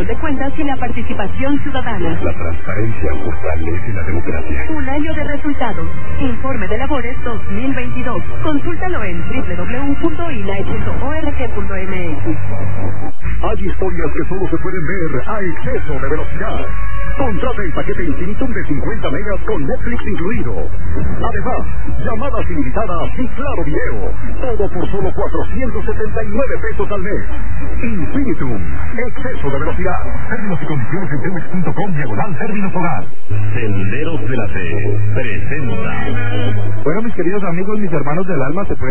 de cuentas y la participación ciudadana. La transparencia, fortalece la democracia. Un año de resultados. Informe de labores 2022. Consúltalo en www.inae.org.mx. Hay historias que solo se pueden ver a exceso de velocidad. Contrata el paquete Infinitum de 50 megas con Netflix incluido. Además, llamadas ilimitadas y claro video. Todo por solo 479 pesos al mes. Infinitum, exceso de velocidad. Términos y condiciones en telmex.com/términos hogar. Senderos de la Fe presenta. Bueno, mis queridos amigos, mis hermanos del alma, se pueden